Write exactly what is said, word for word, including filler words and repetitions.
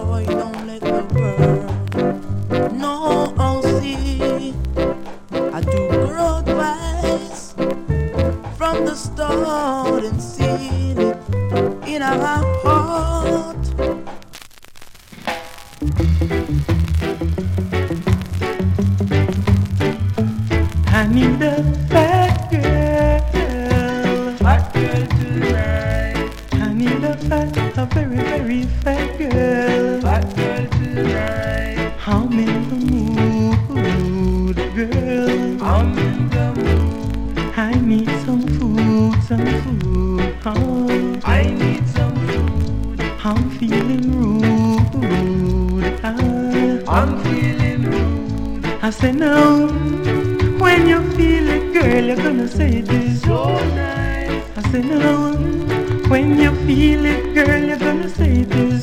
boy, don't let the world know I'll see. I do good advice from the start and see it in our heart. I need a fat girl, fat girl tonight. I need a fat, a very, very fat girl, fat girl tonight. I'm in the mood, girl. I'm in the mood. I need some food, some food. Oh, I need some food. I'm feeling rude. Ah, I'm feeling rude. I say no. When you feel it, girl, you're gonna say it is so nice. I say no. When you feel it, girl, you're gonna say it is